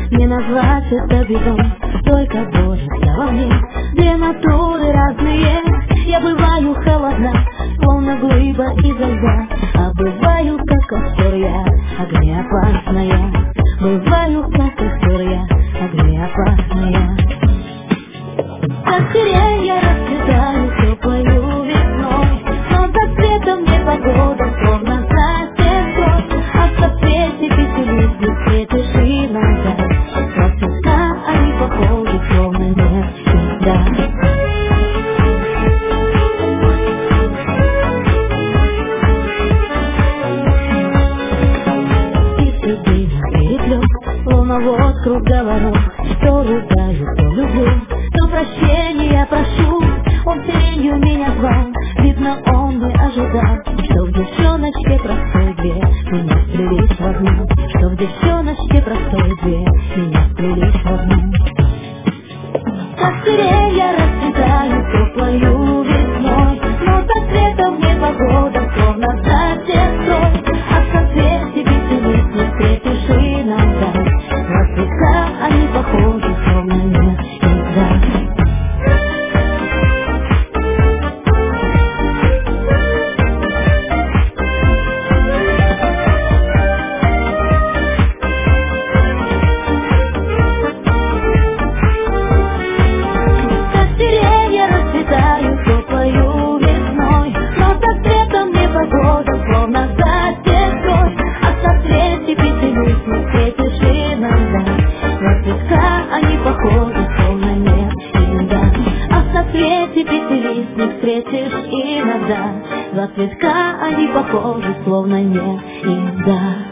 Не назвать это бедом, только боль вся во мне. Две натуры разные. Я бываю холодна, словно глыба изо льда, а бываю как костер я, огнеопасная. Бываю как костер я, огнеопасная. Как сирень я расцветаю теплою весной, но за цветом не погода, словно за сестрой. А в соцветии веселись, цветы иногда. Как цветка они похожи, словно нет всегда. Словно вот круговорот, то ругаю, то люблю, то прощения прошу. Он тенью меня звал, видно, он не ожидал, что в девчоночке простой две меня сплелись в одну, что в девчоночке простой две меня сплелись в одну. Как сирень я расцветаю теплою весной, но за цветом не погода, словно за сестрой. А в соцветии веселись, не встретишь иногда. На цветка они похожи, словно нет всегда. Не встретишь иногда. Два цветка, они похожи, словно нет и да.